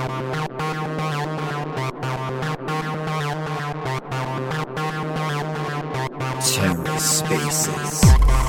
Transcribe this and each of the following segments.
TerraSpaces.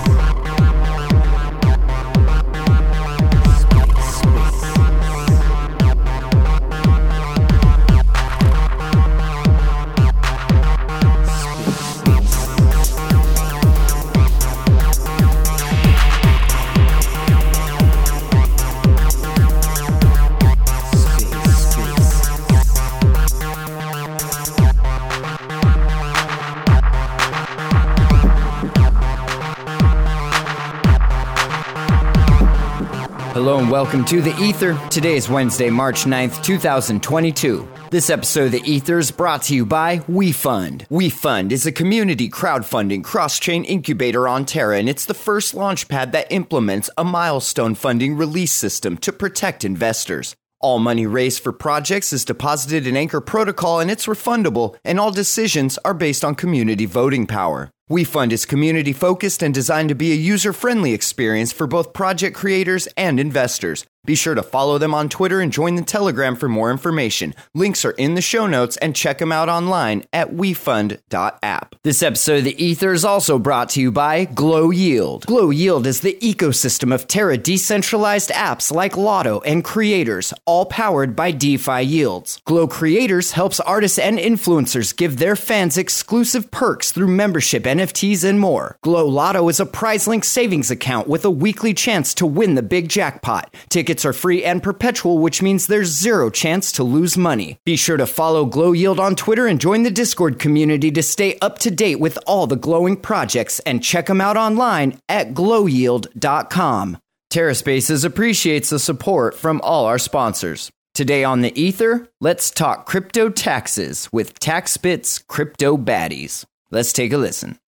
Hello and welcome to The Ether. Today is Wednesday, March 9th, 2022. This episode of The Ether is brought to you by WeFund. WeFund is a community crowdfunding cross-chain incubator on Terra, and it's the first launchpad that implements a milestone funding release system to protect investors. All money raised for projects is deposited in Anchor Protocol, and it's refundable, and all decisions are based on community voting power. WeFund is community-focused and designed to be a user-friendly experience for both project creators and investors. Be sure to follow them on Twitter and join the Telegram for more information. Links are in the show notes, and check them out online at wefund.app. This episode of The Ether is also brought to you by Glow Yield. Glow Yield is the ecosystem of Terra decentralized apps like Lotto and creators, all powered by DeFi Yields. Glow Creators helps artists and influencers give their fans exclusive perks through membership, NFTs, and more. Glow Lotto is a prize-linked savings account with a weekly chance to win the big jackpot. Tickets are free and perpetual, which means there's zero chance to lose money. Be sure to follow Glow Yield on Twitter and join the Discord community to stay up to date with all the glowing projects, and check them out online at glowyield.com. TerraSpaces appreciates the support from all our sponsors. Today on The Ether, let's talk crypto taxes with TaxBit's Crypto Baddies. Let's take a listen.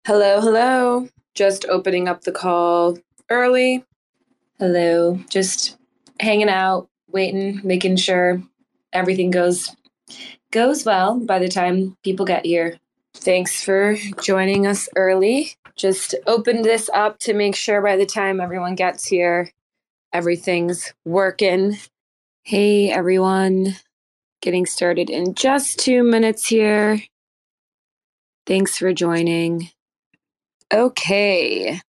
Hello. Just opening up the call early. Hello. Just hanging out, waiting, making sure everything goes well by the time people get here. Thanks for joining us early. Just opened this up to make sure by the time everyone gets here, everything's working. Hey, everyone. Getting started in just 2 minutes here. Thanks for joining. Okay.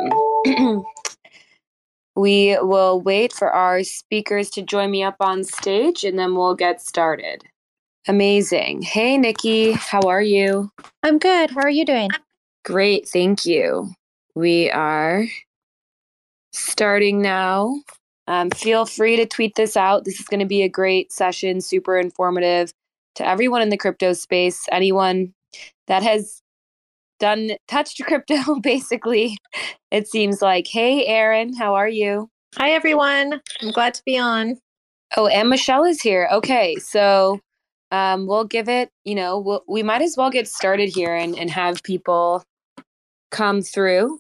We will wait for our speakers to join me up on stage, and then we'll get started. Amazing. Hey, Nikki. How are you? I'm good. How are you doing? Great. Thank you. We are starting now. Feel free to tweet this out. This is going to be a great session, super informative to everyone in the crypto space, anyone that has touched crypto, basically. It seems like. Hey, Erin, how are you? Hi, everyone. I'm glad to be on. Oh, and Michelle is here. Okay, so we'll give it, we might as well get started here and have people come through.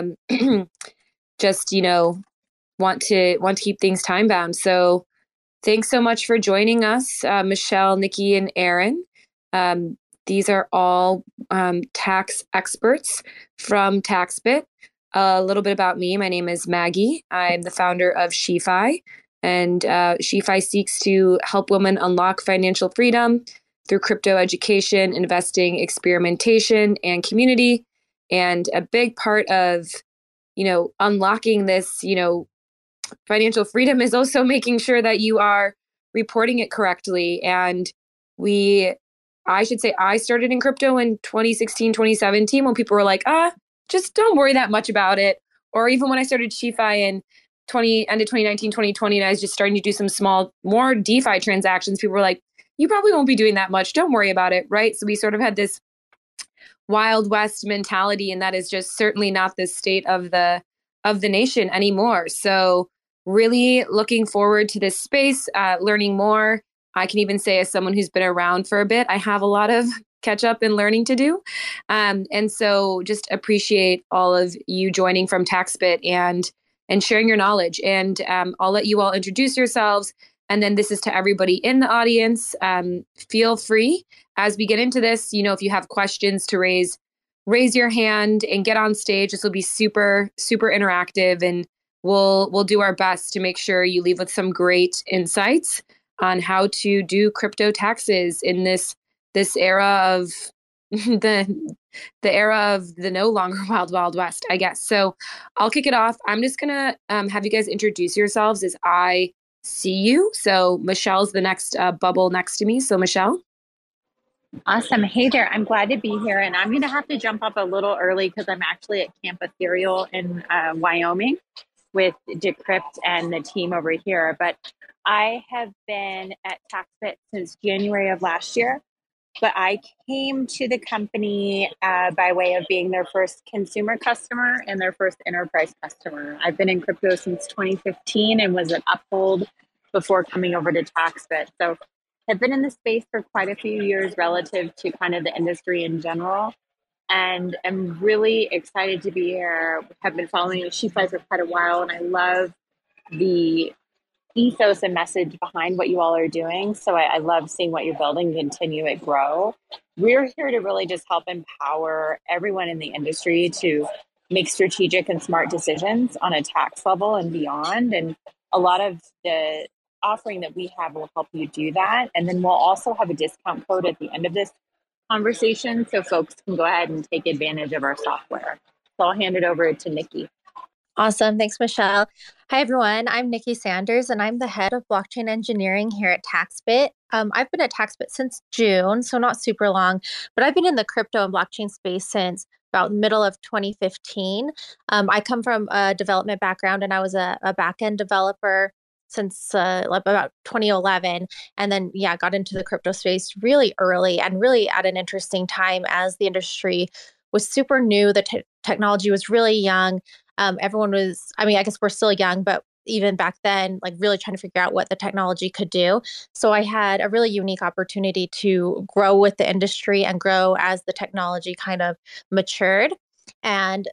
Just, want to keep things time bound. So thanks so much for joining us, Michelle, Nikki, and Erin. These are all tax experts from TaxBit. A little bit about me. My name is Maggie. I'm the founder of SheFi, and SheFi seeks to help women unlock financial freedom through crypto education, investing, experimentation, and community. And a big part of, unlocking this, financial freedom is also making sure that you are reporting it correctly. And I should say I started in crypto in 2016, 2017 when people were like, just don't worry that much about it. Or even when I started SheFi in end of 2019, 2020, and I was just starting to do some more DeFi transactions, people were like, you probably won't be doing that much. Don't worry about it, right? So we sort of had this Wild West mentality, and that is just certainly not the state of the nation anymore. So really looking forward to this space, learning more. I can even say, as someone who's been around for a bit, I have a lot of catch up and learning to do. And so just appreciate all of you joining from TaxBit and sharing your knowledge. And I'll let you all introduce yourselves. And then this is to everybody in the audience. Feel free as we get into this, if you have questions to raise your hand and get on stage. This will be super, super interactive, and we'll do our best to make sure you leave with some great insights. on how to do crypto taxes in this era of the era of the no longer wild west, I guess. So I'll kick it off. I'm just gonna have you guys introduce yourselves as I see you. So Michelle's the next bubble next to me. So Michelle. Awesome. Hey there. I'm glad to be here. And I'm going to have to jump up a little early because I'm actually at Camp Ethereal in Wyoming with Decrypt and the team over here. But I have been at TaxBit since January of last year. But I came to the company by way of being their first consumer customer and their first enterprise customer. I've been in crypto since 2015 and was at Uphold before coming over to TaxBit. So I've been in the space for quite a few years relative to kind of the industry in general. And I'm really excited to be here. Have been following SheFi for quite a while, and I love the ethos and message behind what you all are doing. So I love seeing what you're building, continue it grow. We're here to really just help empower everyone in the industry to make strategic and smart decisions on a tax level and beyond. And a lot of the offering that we have will help you do that. And then we'll also have a discount code at the end of this conversation so folks can go ahead and take advantage of our software. So I'll hand it over to Nikki. Awesome. Thanks, Michelle. Hi, everyone. I'm Nikki Sanders, and I'm the head of blockchain engineering here at TaxBit. I've been at TaxBit since June, so not super long, but I've been in the crypto and blockchain space since about the middle of 2015. I come from a development background, and I was a back-end developer since about 2011. And then, got into the crypto space really early and really at an interesting time as the industry was super new. The technology was really young. Everyone was, I guess we're still young, but even back then, like really trying to figure out what the technology could do. So I had a really unique opportunity to grow with the industry and grow as the technology kind of matured, and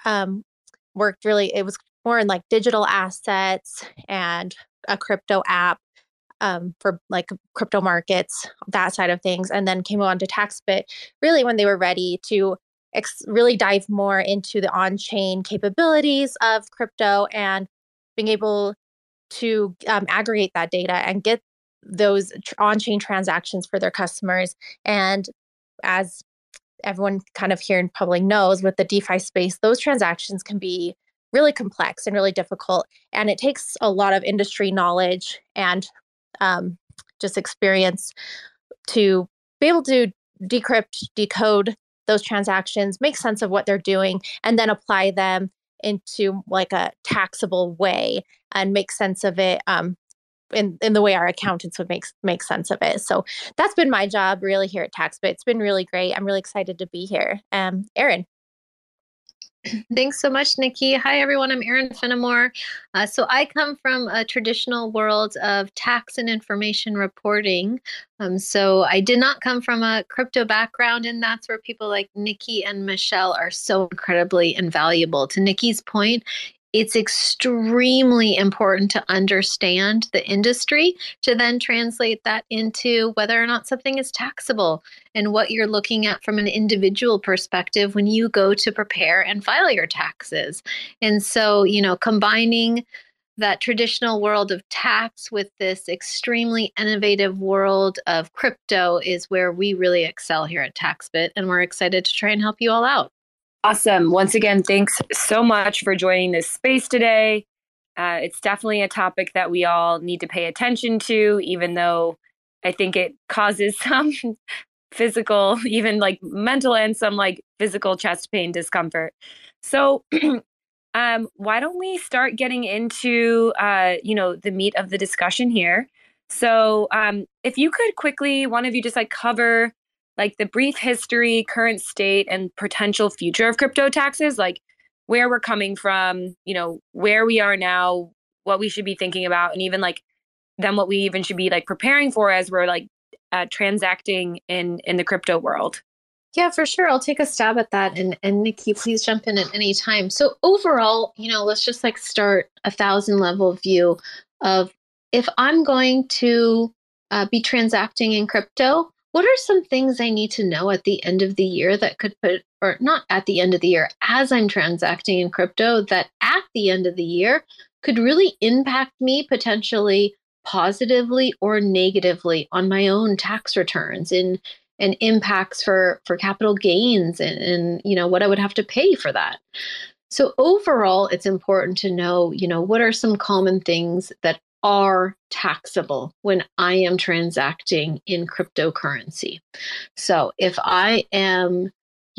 worked really, it was more in like digital assets and a crypto app for like crypto markets, that side of things. And then came on to TaxBit really when they were ready to really dive more into the on-chain capabilities of crypto and being able to aggregate that data and get those on-chain transactions for their customers. And as everyone kind of here in public knows, with the DeFi space, those transactions can be really complex and really difficult. And it takes a lot of industry knowledge and just experience to be able to decrypt, decode those transactions, make sense of what they're doing, and then apply them into like a taxable way and make sense of it in the way our accountants would make sense of it. So that's been my job really here at TaxBit. It's been really great. I'm really excited to be here. Erin. Thanks so much, Nikki. Hi, everyone. I'm Erin Fenimore. So I come from a traditional world of tax and information reporting. So I did not come from a crypto background, and that's where people like Nikki and Michelle are so incredibly invaluable. To Nikki's point, it's extremely important to understand the industry to then translate that into whether or not something is taxable and what you're looking at from an individual perspective when you go to prepare and file your taxes. And so, combining that traditional world of tax with this extremely innovative world of crypto is where we really excel here at TaxBit, and we're excited to try and help you all out. Awesome. Once again, thanks so much for joining this space today. It's definitely a topic that we all need to pay attention to, even though I think it causes some physical, even like mental and some like physical chest pain discomfort. So why don't we start getting into, the meat of the discussion here. So if you could quickly, one of you just like cover like the brief history, current state, and potential future of crypto taxes, like where we're coming from, where we are now, what we should be thinking about, and even like then what we even should be like preparing for as we're like transacting in the crypto world. Yeah, for sure. I'll take a stab at that. And Nikki, please jump in at any time. So overall, let's just like start 1,000 level view of if I'm going to be transacting in crypto, what are some things I need to know at the end of the year that could or not at the end of the year, as I'm transacting in crypto, that at the end of the year could really impact me potentially positively or negatively on my own tax returns and impacts for capital gains and what I would have to pay for that. So overall, it's important to know, what are some common things that are taxable when I am transacting in cryptocurrency. So if I am,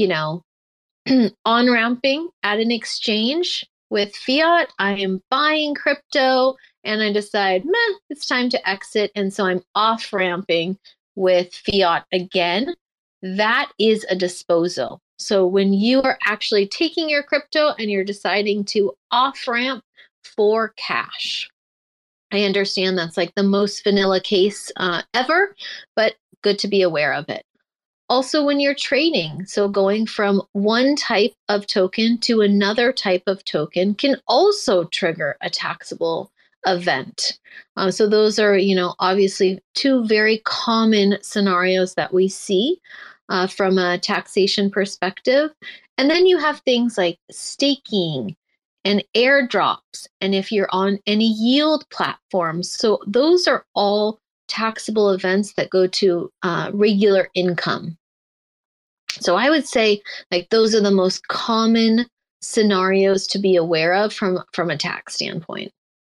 on-ramping at an exchange with fiat, I am buying crypto and I decide, it's time to exit. And so I'm off-ramping with fiat again. That is a disposal. So when you are actually taking your crypto and you're deciding to off-ramp for cash, I understand that's like the most vanilla case ever, but good to be aware of it. Also, when you're trading, so going from one type of token to another type of token can also trigger a taxable event. So those are, obviously two very common scenarios that we see from a taxation perspective. And then you have things like staking and airdrops, and if you're on any yield platforms. So those are all taxable events that go to regular income. So I would say like those are the most common scenarios to be aware of from a tax standpoint.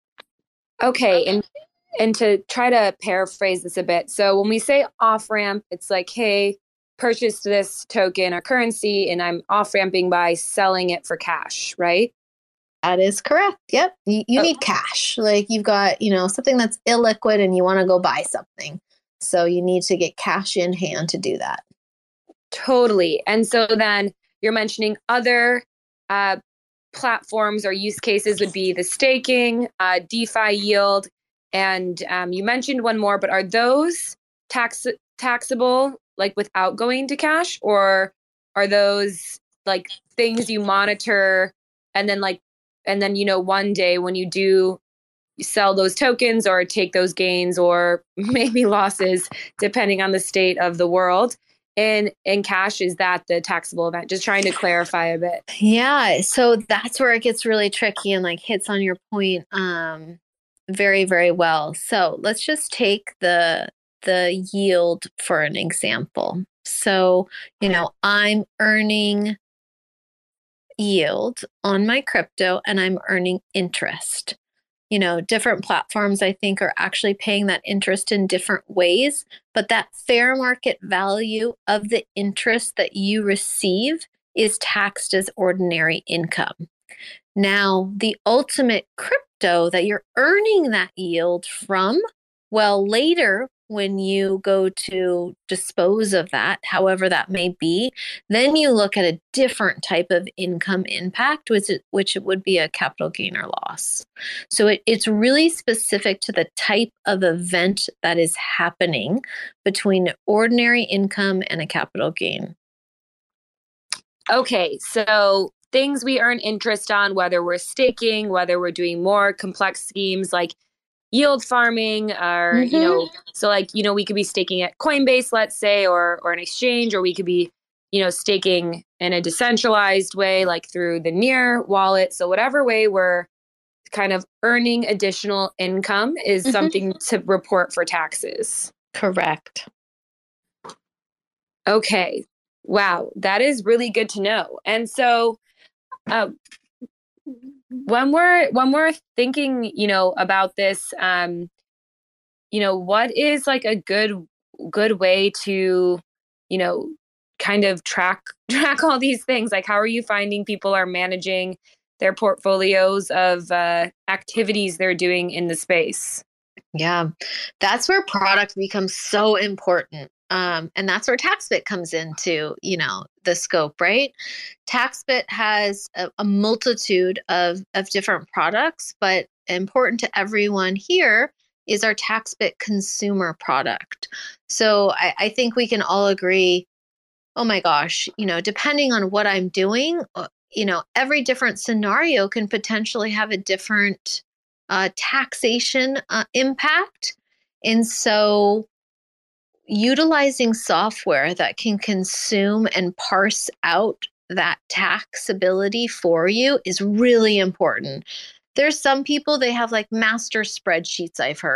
Okay, and to try to paraphrase this a bit. So when we say off ramp, it's like, hey, purchase this token or currency and I'm off ramping by selling it for cash, right? That is correct. Yep. You need cash. Like you've got, something that's illiquid and you want to go buy something. So you need to get cash in hand to do that. Totally. And so then you're mentioning other platforms or use cases would be the staking, DeFi yield, and you mentioned one more, but are those taxable like without going to cash, or are those like things you monitor and then one day when you do sell those tokens or take those gains or maybe losses, depending on the state of the world, in cash, is that the taxable event? Just trying to clarify a bit. Yeah. So that's where it gets really tricky and like hits on your point very, very well. So let's just take the yield for an example. So, I'm earning yield on my crypto and I'm earning interest. Different platforms, I think, are actually paying that interest in different ways, but that fair market value of the interest that you receive is taxed as ordinary income. Now, the ultimate crypto that you're earning that yield from, well, later when you go to dispose of that, however that may be, then you look at a different type of income impact, which would be a capital gain or loss. So it's really specific to the type of event that is happening between ordinary income and a capital gain. Okay, so things we earn interest on, whether we're staking, whether we're doing more complex schemes like yield farming, or so like we could be staking at Coinbase, let's say, or an exchange, or we could be staking in a decentralized way like through the Near wallet. So whatever way we're kind of earning additional income is something to report for taxes. Correct. Okay, wow, that is really good to know. And so when we're thinking, about this, what is like a good way to, kind of track all these things? Like, how are you finding people are managing their portfolios of activities they're doing in the space? Yeah, that's where product becomes so important. And that's where TaxBit comes into, the scope, right? TaxBit has a multitude of different products, but important to everyone here is our TaxBit consumer product. So I think we can all agree, oh my gosh, depending on what I'm doing, every different scenario can potentially have a different taxation impact. And so utilizing software that can consume and parse out that taxability for you is really important. There's some people, they have like master spreadsheets, I've heard,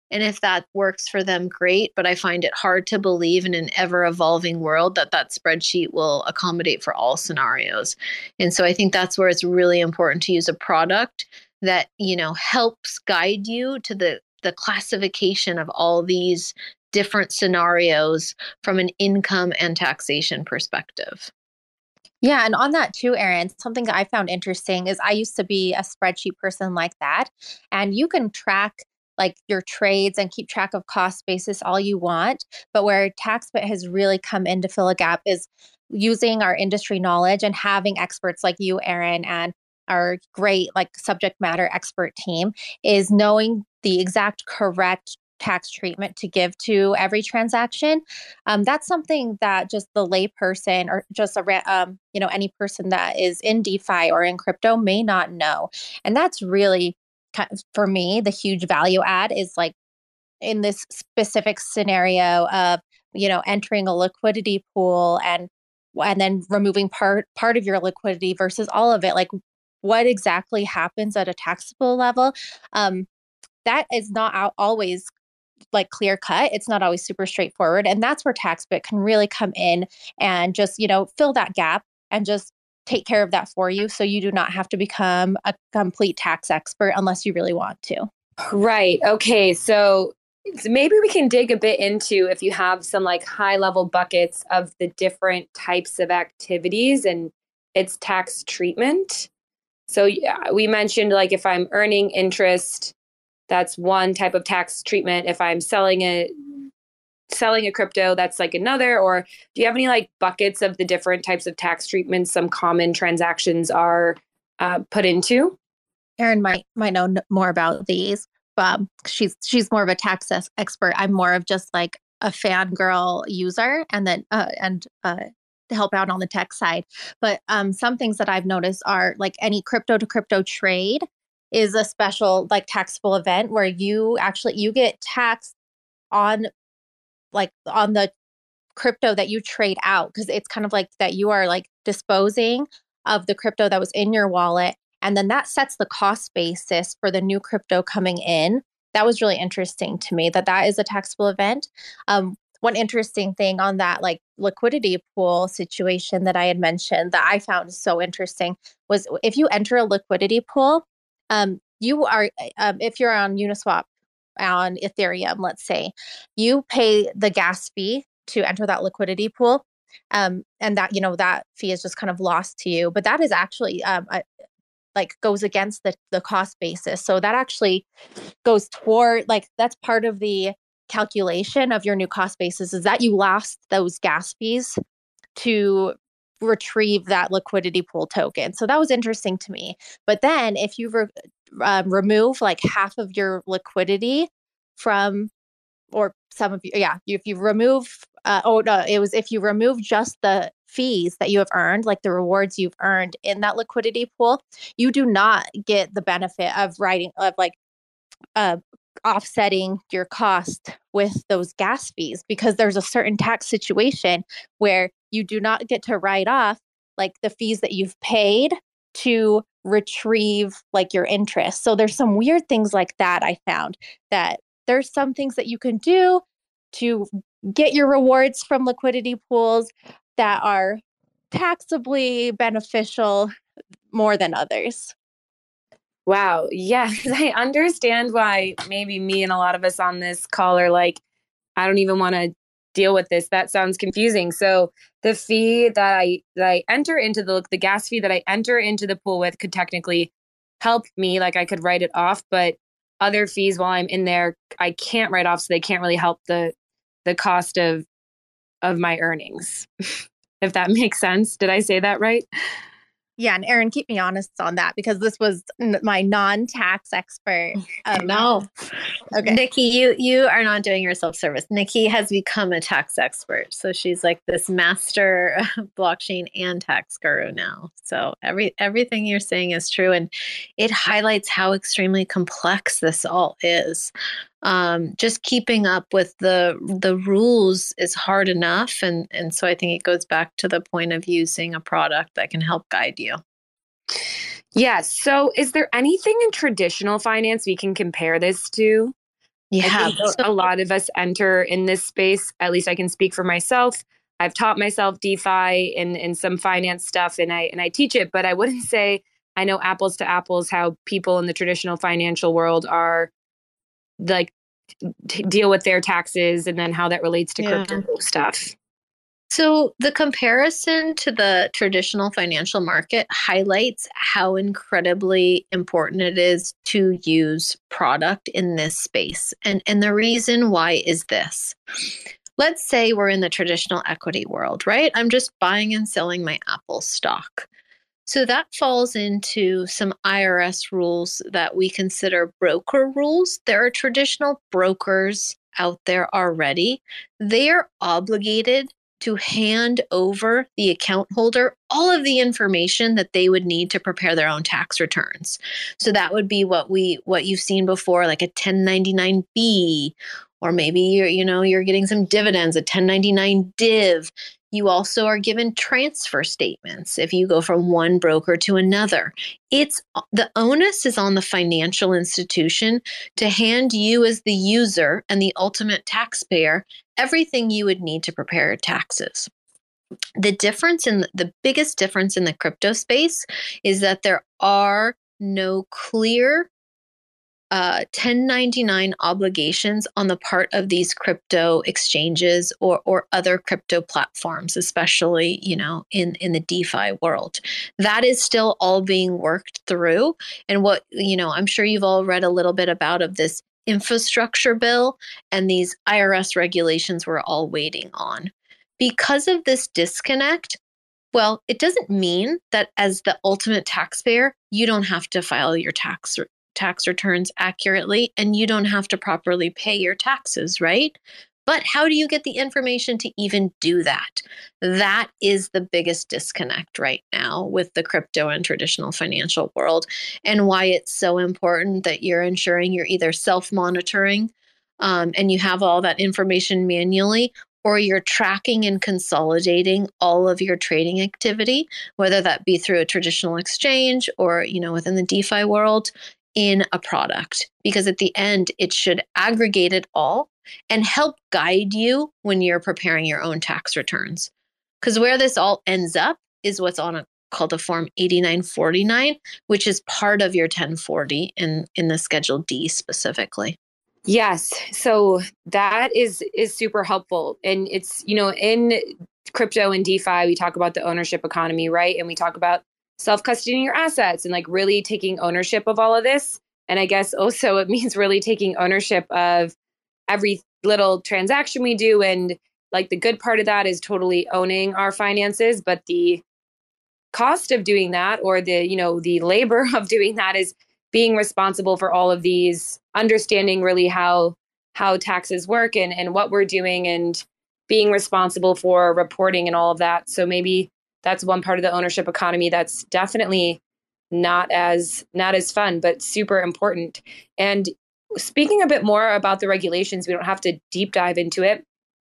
And if that works for them, great. But I find it hard to believe in an ever evolving world that that spreadsheet will accommodate for all scenarios. And so I think that's where it's really important to use a product that, helps guide you to the classification of all these different scenarios from an income and taxation perspective. Yeah. And on that too, Erin, something that I found interesting is I used to be a spreadsheet person like that. And you can track like your trades and keep track of cost basis all you want. But where TaxBit has really come in to fill a gap is using our industry knowledge and having experts like you, Erin, and our great like subject matter expert team is knowing the exact correct tax treatment to give to every transaction. That's something that just the layperson or just any person that is in DeFi or in crypto may not know. And that's really for me, the huge value add is like in this specific scenario of, entering a liquidity pool and then removing part of your liquidity versus all of it. Like what exactly happens at a taxable level? That is not always like clear cut. It's not always super straightforward. And that's where TaxBit can really come in and just, fill that gap and just take care of that for you. So you do not have to become a complete tax expert unless you really want to. Right. Okay. So maybe we can dig a bit into if you have some like high level buckets of the different types of activities and its tax treatment. So yeah, we mentioned like if I'm earning interest, that's one type of tax treatment. If I'm selling a crypto, that's like another. Or do you have any like buckets of the different types of tax treatments some common transactions are put into? Erin might know more about these. She's more of a tax expert. I'm more of just like a fangirl user, and then to help out on the tech side. But some things that I've noticed are like any crypto to crypto trade is a special like taxable event where you get taxed on the crypto that you trade out, because it's kind of like that you are like disposing of the crypto that was in your wallet, and then that sets the cost basis for the new crypto coming in. That was really interesting to me that is a taxable event. One interesting thing on that like liquidity pool situation that I had mentioned that I found so interesting was if you enter a liquidity pool, you are if you're on Uniswap on Ethereum, let's say, you pay the gas fee to enter that liquidity pool, and that that fee is just kind of lost to you. But that is actually like goes against the cost basis. So that actually goes toward like that's part of the calculation of your new cost basis is that you lost those gas fees to retrieve that liquidity pool token. So that was interesting to me. But then if you remove like half of your liquidity from, or some of you, if you remove, if you remove just the fees that you have earned, like the rewards you've earned in that liquidity pool, you do not get the benefit of offsetting your cost with those gas fees, because there's a certain tax situation where you do not get to write off like the fees that you've paid to retrieve like your interest. So there's some weird things like that. I found that there's some things that you can do to get your rewards from liquidity pools that are taxably beneficial more than others. Wow. Yeah. I understand why maybe me and a lot of us on this call are like, I don't even want to deal with this. That sounds confusing. So the fee that I enter into the gas fee that I enter into the pool with could technically help me. Like I could write it off, but other fees while I'm in there, I can't write off. So they can't really help the cost of my earnings. If that makes sense. Did I say that right? Yeah. And Erin, keep me honest on that, because this was my non-tax expert. No. Okay. Nikki, you are not doing yourself service. Nikki has become a tax expert. So she's like this master blockchain and tax guru now. So everything you're saying is true. And it highlights how extremely complex this all is. Just keeping up with the rules is hard enough. And so I think it goes back to the point of using a product that can help guide you. Yes. So is there anything in traditional finance we can compare this to? I Yeah. think a lot of us enter in this space, at least I can speak for myself. I've taught myself DeFi and some finance stuff and I teach it, but I wouldn't say I know apples to apples how people in the traditional financial world are like deal with their taxes and then how that relates to crypto stuff. So the comparison to the traditional financial market highlights how incredibly important it is to use product in this space. And the reason why is this. Let's say we're in the traditional equity world, right? I'm just buying and selling my Apple stock. So that falls into some IRS rules that we consider broker rules. There are traditional brokers out there already. They are obligated to hand over the account holder all of the information that they would need to prepare their own tax returns. So that would be what you've seen before, like a 1099-B, or maybe you're getting some dividends, a 1099 div. You also are given transfer statements if you go from one broker to another. The onus is on the financial institution to hand you as the user and the ultimate taxpayer everything you would need to prepare your taxes. The biggest difference in the crypto space is that there are no clear 1099 obligations on the part of these crypto exchanges or other crypto platforms, especially, in the DeFi world. That is still all being worked through. And what, I'm sure you've all read a little bit about of this infrastructure bill and these IRS regulations we're all waiting on. Because of this disconnect, well, it doesn't mean that as the ultimate taxpayer, you don't have to file your tax returns accurately and you don't have to properly pay your taxes, right? But how do you get the information to even do that? That is the biggest disconnect right now with the crypto and traditional financial world, and why it's so important that you're ensuring you're either self-monitoring and you have all that information manually, or you're tracking and consolidating all of your trading activity, whether that be through a traditional exchange or, within the DeFi world, in a product. Because at the end, it should aggregate it all and help guide you when you're preparing your own tax returns. Because where this all ends up is what's called a Form 8949, which is part of your 1040 in the Schedule D specifically. Yes. So that is super helpful. And it's, in crypto and DeFi, we talk about the ownership economy, right? And we talk about self-custodying your assets and like really taking ownership of all of this. And I guess also it means really taking ownership of every little transaction we do. And like the good part of that is totally owning our finances. But the cost of doing that, or the labor of doing that, is being responsible for all of these, understanding really how taxes work and what we're doing, and being responsible for reporting and all of that. So maybe that's one part of the ownership economy that's definitely not as fun, but super important. And speaking a bit more about the regulations, we don't have to deep dive into it,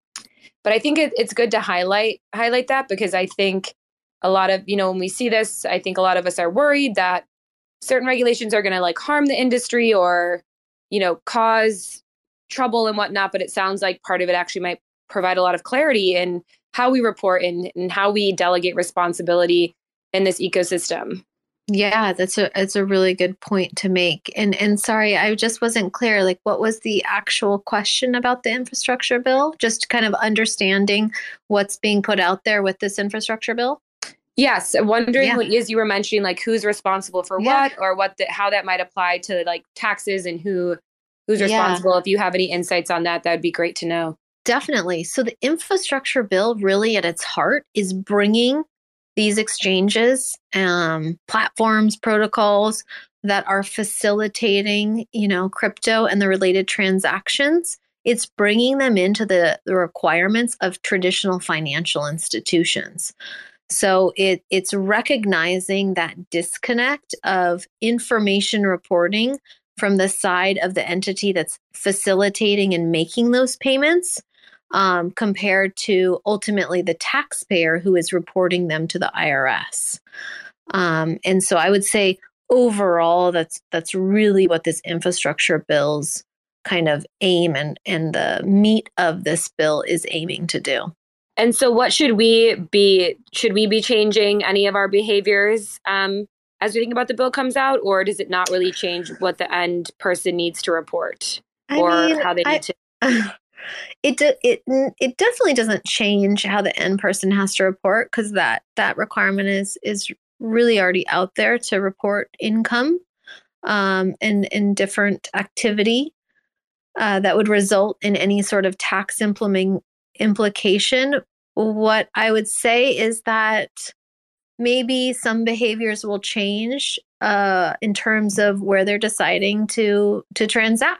but I think it's good to highlight that, because I think a lot of, when we see this, I think a lot of us are worried that certain regulations are going to like harm the industry or, cause trouble and whatnot. But it sounds like part of it actually might provide a lot of clarity in how we report and how we delegate responsibility in this ecosystem. Yeah, it's a really good point to make. And sorry, I just wasn't clear. Like, what was the actual question about the infrastructure bill? Just kind of understanding what's being put out there with this infrastructure bill. Yes, wondering as you were mentioning, like who's responsible for what, or how that might apply to like taxes and who's responsible. If you have any insights on that, that'd be great to know. Definitely. So the infrastructure bill really at its heart is bringing these exchanges, platforms, protocols that are facilitating, crypto and the related transactions. It's bringing them into the requirements of traditional financial institutions. So it's recognizing that disconnect of information reporting from the side of the entity that's facilitating and making those payments, compared to ultimately the taxpayer who is reporting them to the IRS. And so I would say overall, that's really what this infrastructure bill's kind of aim and the meat of this bill is aiming to do. And so what should we be changing any of our behaviors as we think about the bill comes out, or does it not really change what the end person needs to report how they need to? It definitely doesn't change how the end person has to report, because that requirement is really already out there to report income and different activity that would result in any sort of tax implication. What I would say is that maybe some behaviors will change in terms of where they're deciding to transact.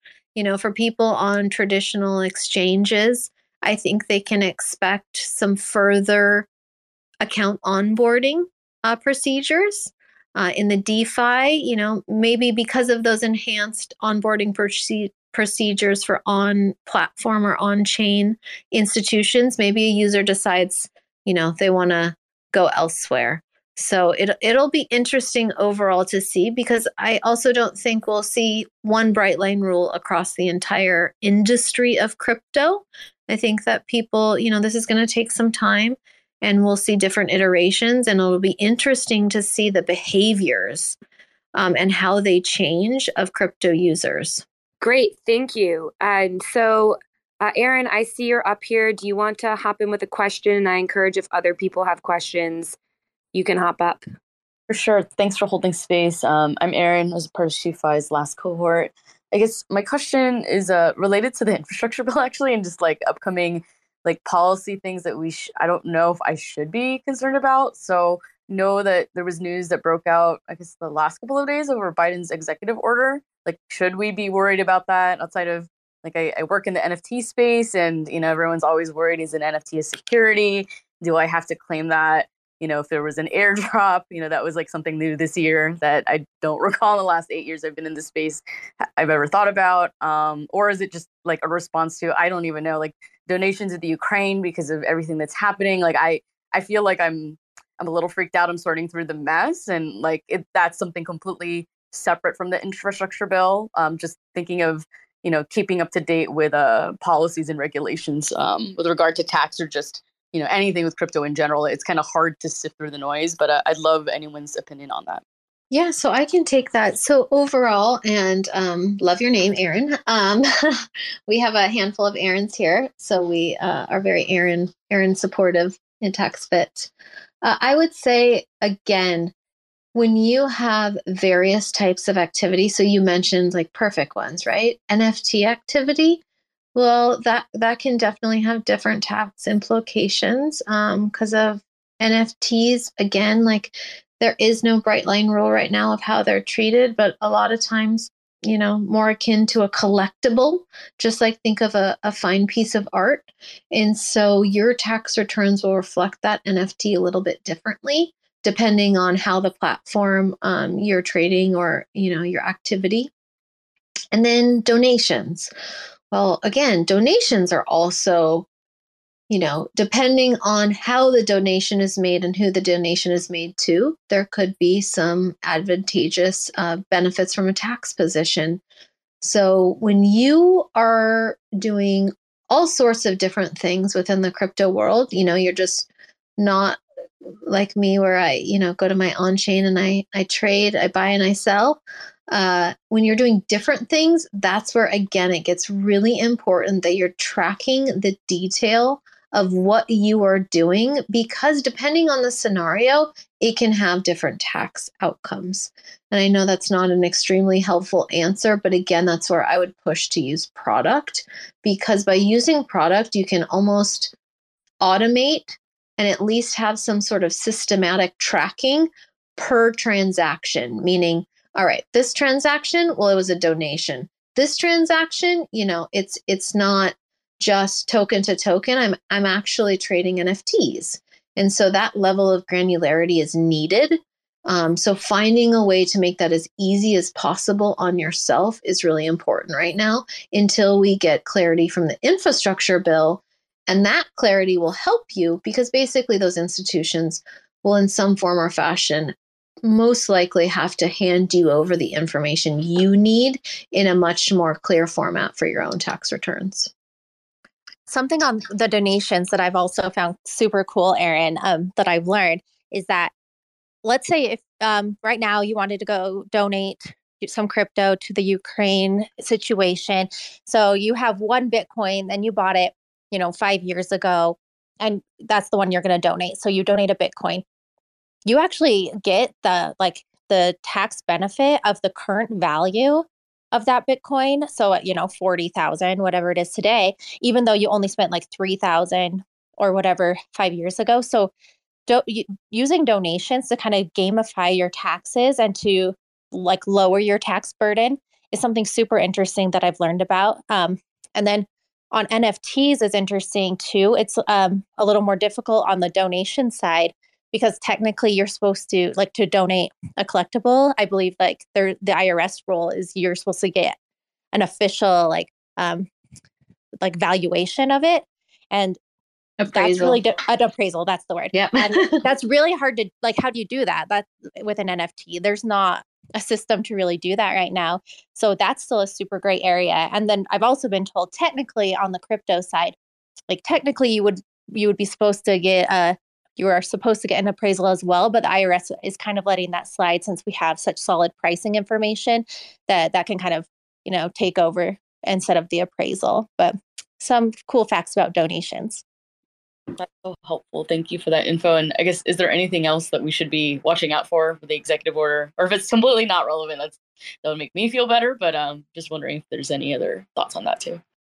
For people on traditional exchanges, I think they can expect some further account onboarding procedures. In the DeFi, maybe because of those enhanced onboarding procedures for on-platform or on-chain institutions, maybe a user decides, they want to go elsewhere. So it'll be interesting overall to see, because I also don't think we'll see one bright line rule across the entire industry of crypto. I think that people, this is going to take some time, and we'll see different iterations, and it'll be interesting to see the behaviors and how they change of crypto users. Great, thank you. And so, Erin, I see you're up here. Do you want to hop in with a question? And I encourage, if other people have questions, you can hop up. For sure. Thanks for holding space. I'm Erin, as part of SheFi's last cohort. I guess my question is related to the infrastructure bill, actually, and just upcoming policy things that I don't know if I should be concerned about. So know that there was news that broke out, I guess, the last couple of days over Biden's executive order. Should we be worried about that outside of I work in the NFT space, and everyone's always worried, is an NFT a security? Do I have to claim that? If there was an airdrop, that was something new this year that I don't recall in the last 8 years I've been in this space I've ever thought about. Or is it just a response to, I don't even know, donations to the Ukraine because of everything that's happening? I feel like I'm a little freaked out. I'm sorting through the mess, and that's something completely separate from the infrastructure bill. Just thinking of, keeping up to date with policies and regulations with regard to tax, or just anything with crypto in general. It's kind of hard to sift through the noise, but I'd love anyone's opinion on that. Yeah, so I can take that. So overall, and love your name, Erin. We have a handful of Erins here, so we are very Erin supportive in TaxBit. I would say, again, when you have various types of activity, so you mentioned perfect ones, right? NFT activity. Well, that can definitely have different tax implications because of NFTs. Again, there is no bright line rule right now of how they're treated, but a lot of times, more akin to a collectible, just think of a fine piece of art. And so your tax returns will reflect that NFT a little bit differently, depending on how the platform you're trading or, your activity. And then donations. Well, again, donations are also, depending on how the donation is made and who the donation is made to, there could be some advantageous benefits from a tax position. So when you are doing all sorts of different things within the crypto world, you're just not like me where I, go to my on-chain and I trade, I buy and I sell. When you're doing different things, that's where, again, it gets really important that you're tracking the detail of what you are doing, because depending on the scenario, it can have different tax outcomes. And I know that's not an extremely helpful answer, but again, that's where I would push to use product, because by using product, you can almost automate and at least have some sort of systematic tracking per transaction, meaning, all right, this transaction, well, it was a donation. This transaction, it's not just token to token. I'm actually trading NFTs. And so that level of granularity is needed. So finding a way to make that as easy as possible on yourself is really important right now, until we get clarity from the infrastructure bill. And that clarity will help you, because basically those institutions will in some form or fashion most likely have to hand you over the information you need in a much more clear format for your own tax returns. Something on the donations that I've also found super cool, Erin, that I've learned is that, let's say if right now you wanted to go donate some crypto to the Ukraine situation. So you have one Bitcoin, and you bought it, 5 years ago, and that's the one you're going to donate. So you donate a Bitcoin. You actually get the tax benefit of the current value of that Bitcoin. So at, 40,000, whatever it is today, even though you only spent like 3,000 or whatever 5 years ago. So using donations to kind of gamify your taxes and to like lower your tax burden is something super interesting that I've learned about. And then on NFTs is interesting too. It's a little more difficult on the donation side, because technically you're supposed to to donate a collectible. I believe the IRS rule is you're supposed to get an official valuation of it. And appraisal. That's really an appraisal. That's the word. Yeah. And that's really hard to how do you do that? That with an NFT, there's not a system to really do that right now. So that's still a super great area. And then I've also been told technically on the crypto side, technically you would be supposed to get you are supposed to get an appraisal as well, but the IRS is kind of letting that slide since we have such solid pricing information that can kind of, take over instead of the appraisal. But some cool facts about donations. That's so helpful. Thank you for that info. And I guess, is there anything else that we should be watching out for with the executive order? Or if it's completely not relevant, that would make me feel better. But just wondering if there's any other thoughts on that too.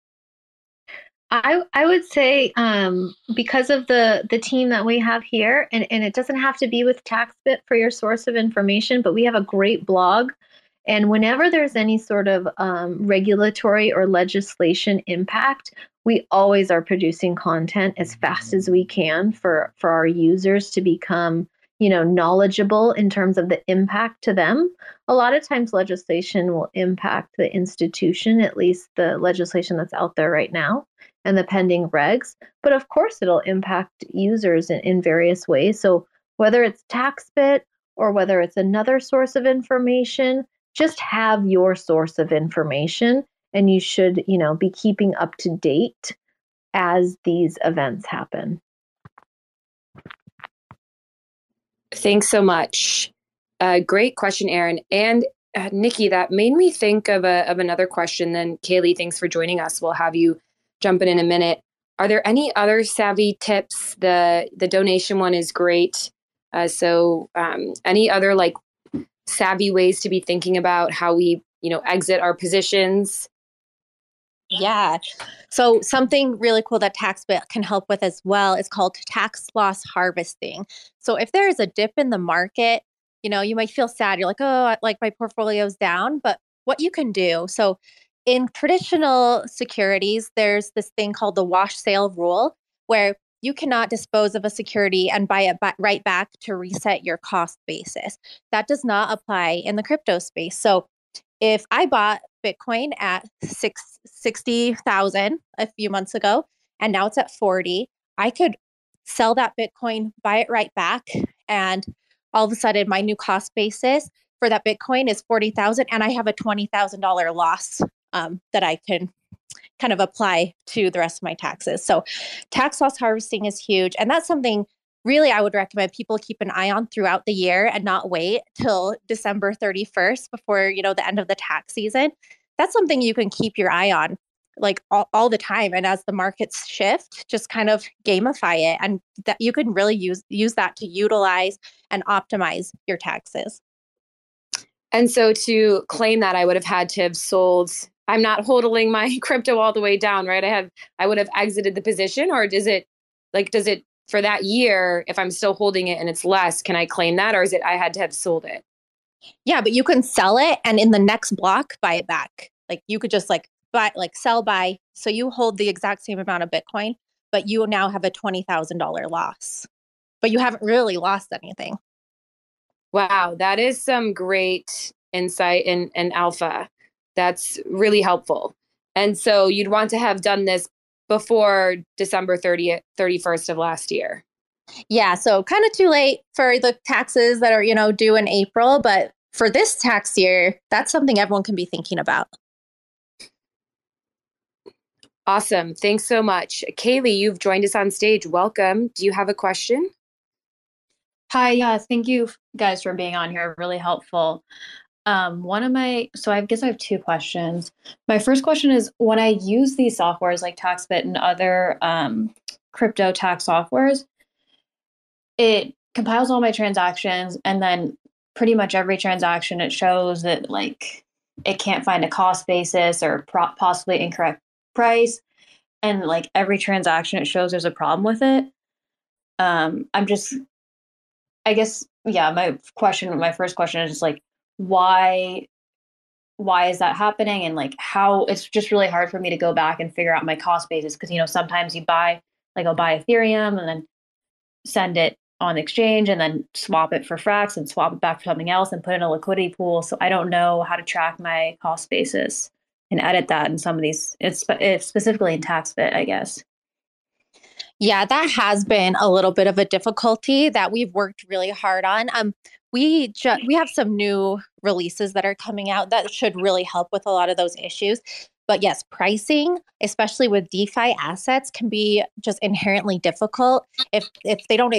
I would say because of the team that we have here, and it doesn't have to be with TaxBit for your source of information, but we have a great blog. And whenever there's any sort of regulatory or legislation impact, we always are producing content as fast as we can for our users to become, knowledgeable in terms of the impact to them. A lot of times legislation will impact the institution, at least the legislation that's out there right now, and the pending regs. But of course, it'll impact users in various ways. So whether it's TaxBit or whether it's another source of information, just have your source of information, and you should, be keeping up to date as these events happen. Thanks so much. Great question, Erin. And Nikki, that made me think of another question. Then Kaylee, thanks for joining us. We'll have you jump in a minute. Are there any other savvy tips? The donation one is great. So any other savvy ways to be thinking about how we, exit our positions? Yeah. So something really cool that TaxBit can help with as well is called tax loss harvesting. So if there is a dip in the market, you might feel sad. You're like, oh, my portfolio's down. But what you can do, so in traditional securities, there's this thing called the wash sale rule, where you cannot dispose of a security and buy it right back to reset your cost basis. That does not apply in the crypto space. So if I bought Bitcoin at 60,000 a few months ago, and now it's at 40, I could sell that Bitcoin, buy it right back, and all of a sudden my new cost basis for that Bitcoin is 40,000, and I have a $20,000 loss that I can kind of apply to the rest of my taxes. So tax loss harvesting is huge. And that's something really I would recommend people keep an eye on throughout the year and not wait till December 31st before, the end of the tax season. That's something you can keep your eye on all the time. And as the markets shift, just kind of gamify it. And that you can really use that to utilize and optimize your taxes. And so to claim that, I would have had to have sold. I'm not hodling my crypto all the way down, right? I would have exited the position, or does it for that year, if I'm still holding it and it's less, can I claim that? Or is it I had to have sold it? Yeah, but you can sell it and in the next block, buy it back. You could just buy. So you hold the exact same amount of Bitcoin, but you now have a $20,000 loss, but you haven't really lost anything. Wow. That is some great insight and alpha. That's really helpful. And so you'd want to have done this before December 31st of last year. Yeah, so kind of too late for the taxes that are, due in April, but for this tax year, that's something everyone can be thinking about. Awesome. Thanks so much. Kaylee, you've joined us on stage. Welcome. Do you have a question? Hi, yeah, thank you guys for being on here. Really helpful. So I guess I have two questions. My first question is when I use these softwares like TaxBit and other crypto tax softwares, it compiles all my transactions, and then pretty much every transaction it shows that like it can't find a cost basis or possibly incorrect price, and like every transaction it shows there's a problem with it. I guess, yeah, my first question is just like why is that happening, and like how it's just really hard for me to go back and figure out my cost basis because sometimes I'll buy Ethereum and then send it on exchange and then swap it for Frax and swap it back for something else and put in a liquidity pool. So I don't know how to track my cost basis and edit that in some of these. It's specifically in TaxBit, I guess. Yeah, that has been a little bit of a difficulty that we've worked really hard on. We have some new releases that are coming out that should really help with a lot of those issues. But yes, pricing, especially with DeFi assets, can be just inherently difficult if they don't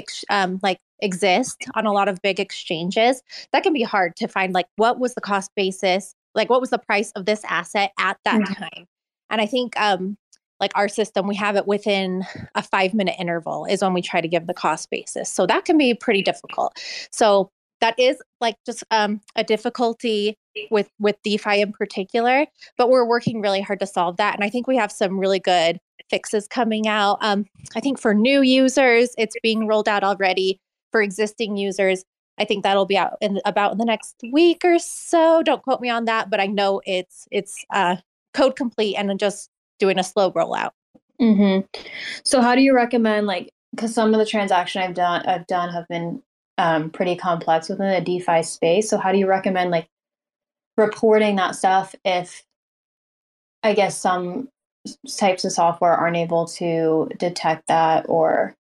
exist on a lot of big exchanges. That can be hard to find what was the cost basis, what was the price of this asset at that time. And I think our system, we have it within a 5-minute interval is when we try to give the cost basis. So that can be pretty difficult. So that is just a difficulty with DeFi in particular, but we're working really hard to solve that. And I think we have some really good fixes coming out. I think for new users, it's being rolled out already. For existing users, I think that'll be out in the next week or so. Don't quote me on that, but I know it's code complete and just doing a slow rollout. Mm-hmm. So how do you recommend, because some of the transaction I've done have been pretty complex within the DeFi space. So how do you recommend reporting that stuff if I guess some types of software aren't able to detect that or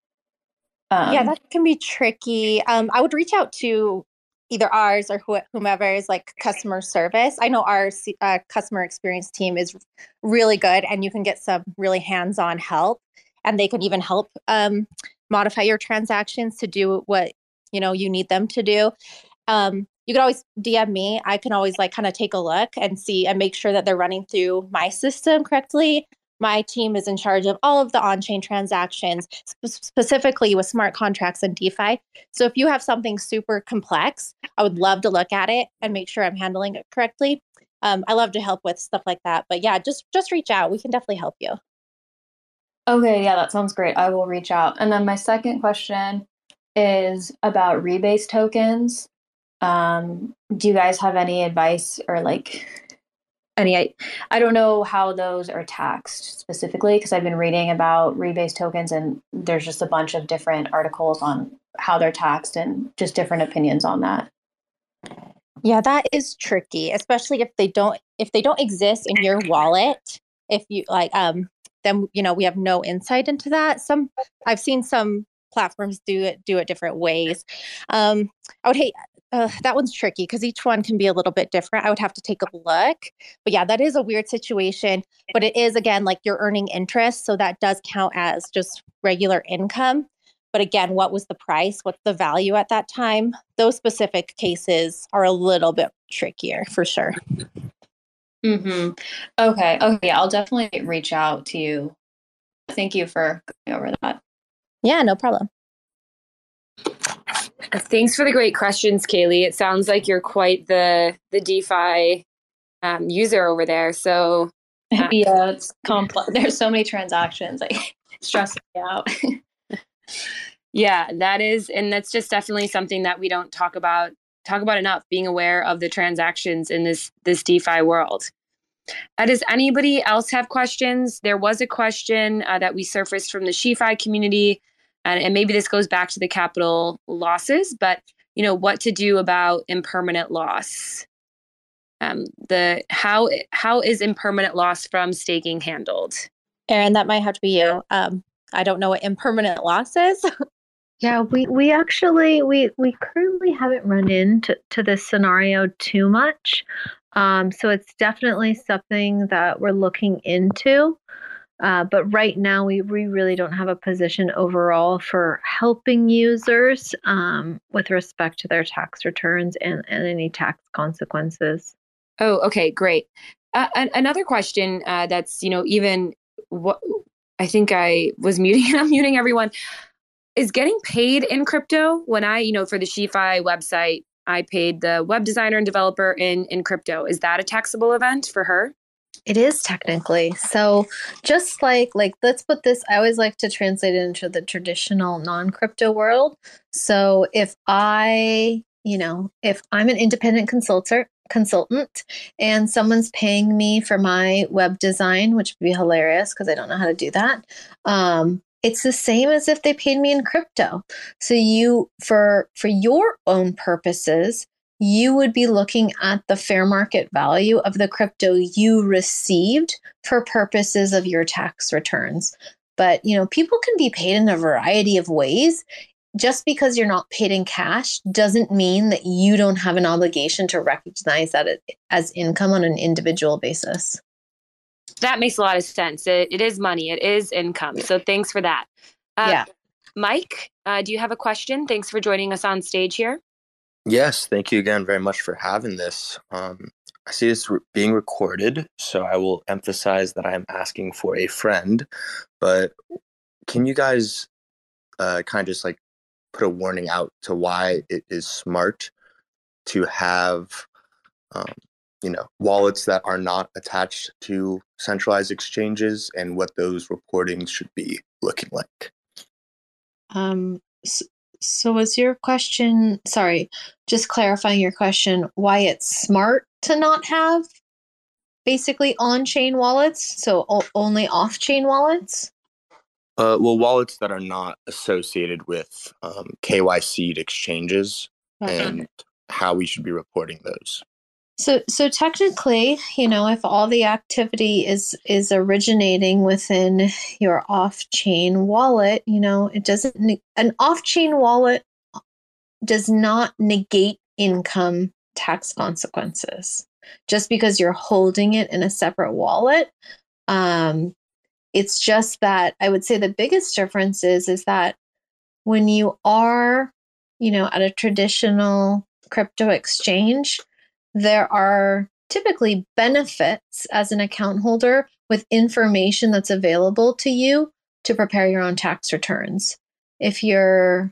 yeah, that can be tricky. I would reach out to either ours or whomever is customer service. I know our customer experience team is really good, and you can get some really hands-on help, and they can even help modify your transactions to do what you need them to do. You can always DM me. I can always kind of take a look and see and make sure that they're running through my system correctly. My team is in charge of all of the on-chain transactions, specifically with smart contracts and DeFi. So if you have something super complex, I would love to look at it and make sure I'm handling it correctly. I love to help with stuff like that. But yeah, just reach out. We can definitely help you. Okay, yeah, that sounds great. I will reach out. And then my second question is about rebase tokens. Do you guys have any advice or I don't know how those are taxed specifically because I've been reading about rebase tokens and there's just a bunch of different articles on how they're taxed and just different opinions on that. Yeah, that is tricky, especially if they don't exist in your wallet. If you then we have no insight into that. I've seen some platforms do it different ways. I would hate that one's tricky because each one can be a little bit different. I would have to take a look. But yeah, that is a weird situation. But it is, again, you're earning interest. So that does count as just regular income. But again, what was the price? What's the value at that time? Those specific cases are a little bit trickier for sure. Mm-hmm. Okay. I'll definitely reach out to you. Thank you for going over that. Yeah, no problem. Thanks for the great questions, Kaylee. It sounds like you're quite the DeFi user over there. So yeah, it's complex. There's so many transactions. It's stressing me out. Yeah, that's just definitely something that we don't talk about enough. Being aware of the transactions in this DeFi world. Does anybody else have questions? There was a question that we surfaced from the SheFi community. And maybe this goes back to the capital losses, but what to do about impermanent loss? How is impermanent loss from staking handled? Erin, that might have to be you. I don't know what impermanent loss is. Yeah, we actually we currently haven't run into this scenario too much. So it's definitely something that we're looking into. But right now, we really don't have a position overall for helping users with respect to their tax returns and any tax consequences. Oh, okay, great. Another question that's, even what I think I was muting and I'm muting everyone is getting paid in crypto. When for the SheFi website, I paid the web designer and developer in crypto. Is that a taxable event for her? It is technically. So just like let's put this, I always like to translate it into the traditional non-crypto world. So if if I'm an independent consultant and someone's paying me for my web design, which would be hilarious because I don't know how to do that. It's the same as if they paid me in crypto. So you, for your own purposes, you would be looking at the fair market value of the crypto you received for purposes of your tax returns. But, people can be paid in a variety of ways. Just because you're not paid in cash doesn't mean that you don't have an obligation to recognize that as income on an individual basis. That makes a lot of sense. It is money. It is income. So thanks for that. Yeah. Mike, do you have a question? Thanks for joining us on stage here. Yes, thank you again very much for having this. I see this being recorded, so I will emphasize that I'm asking for a friend. But can you guys kind of just like put a warning out to why it is smart to have wallets that are not attached to centralized exchanges and what those reportings should be looking like? So was your question, sorry, just clarifying your question, why it's smart to not have basically on-chain wallets, so only off-chain wallets? Well, wallets that are not associated with KYC'd exchanges and how we should be reporting those. So technically, if all the activity is originating within your off-chain wallet, it doesn't, an off-chain wallet does not negate income tax consequences. Just because you're holding it in a separate wallet, it's just that I would say the biggest difference is that when you are, at a traditional crypto exchange, there are typically benefits as an account holder with information that's available to you to prepare your own tax returns. If you're,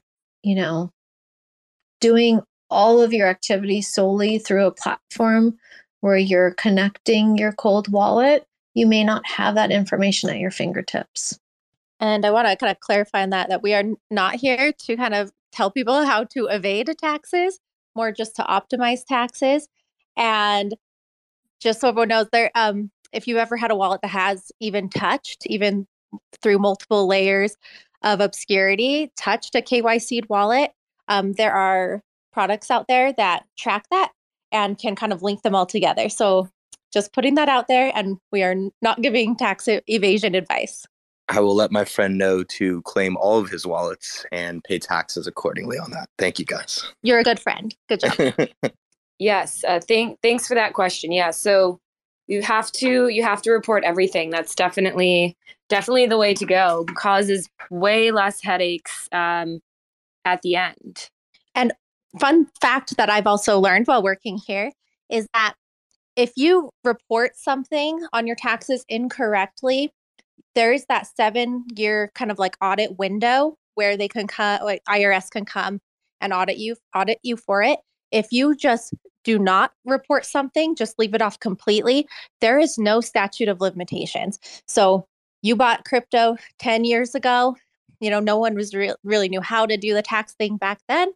doing all of your activities solely through a platform where you're connecting your cold wallet, you may not have that information at your fingertips. And I want to kind of clarify on that we are not here to kind of tell people how to evade taxes, more just to optimize taxes. And just so everyone knows, there, if you ever had a wallet that has even through multiple layers of obscurity, touched a KYC'd wallet, there are products out there that track that and can kind of link them all together. So just putting that out there, and we are not giving tax evasion advice. I will let my friend know to claim all of his wallets and pay taxes accordingly on that. Thank you, guys. You're a good friend. Good job. Yes. Thanks for that question. Yeah. So you have to report everything. That's definitely the way to go. Causes way less headaches at the end. And fun fact that I've also learned while working here is that if you report something on your taxes incorrectly, there is that 7-year kind of like audit window where they can come, like IRS can come and audit you for it. If you just do not report something, just leave it off completely, there is no statute of limitations. So you bought crypto 10 years ago, no one was really knew how to do the tax thing back then.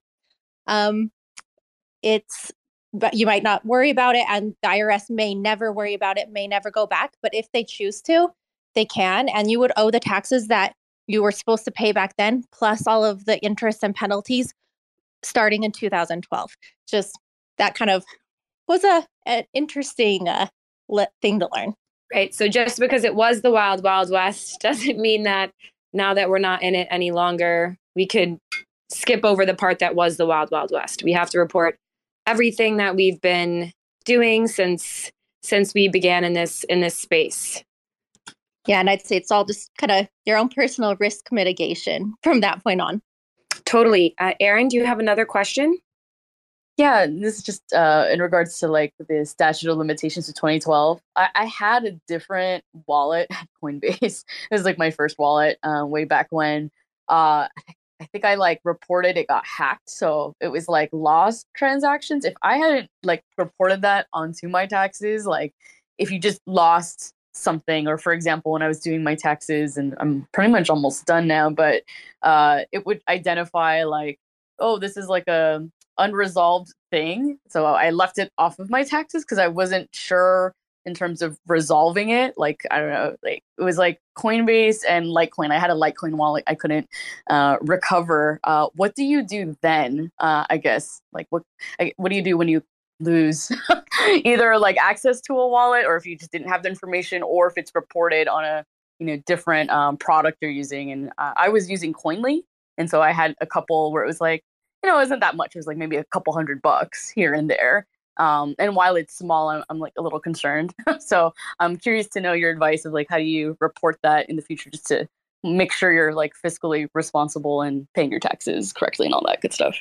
But you might not worry about it, and the IRS may never worry about it, may never go back. But if they choose to, they can, and you would owe the taxes that you were supposed to pay back then, plus all of the interest and penalties starting in 2012. Just that kind of was an interesting thing to learn. Right. So just because it was the wild, wild west doesn't mean that now that we're not in it any longer, we could skip over the part that was the wild, wild west. We have to report everything that we've been doing since we began in this space. Yeah, and I'd say it's all just kind of your own personal risk mitigation from that point on. Totally. Erin, do you have another question? Yeah, this is just in regards to like the statute of limitations of 2012. I had a different wallet at Coinbase. It was like my first wallet way back when. I think I like reported it got hacked. So it was like lost transactions. If I hadn't like reported that onto my taxes, like if you just lost something, or for example, when I was doing my taxes, and I'm pretty much almost done now, but it would identify like, oh, this is like a unresolved thing. So I left it off of my taxes because I wasn't sure in terms of resolving it. Like, I don't know, like it was like Coinbase and Litecoin. I had a Litecoin wallet. I couldn't recover. What do you do then? I guess like what do you do when you lose either like access to a wallet, or if you just didn't have the information, or if it's reported on a different product you're using? And I was using Coinly, and so I had a couple where it was like, it wasn't that much. It was like maybe a couple $100 here and there. And while it's small, I'm like a little concerned. So I'm curious to know your advice of like, how do you report that in the future, just to make sure you're like fiscally responsible and paying your taxes correctly and all that good stuff.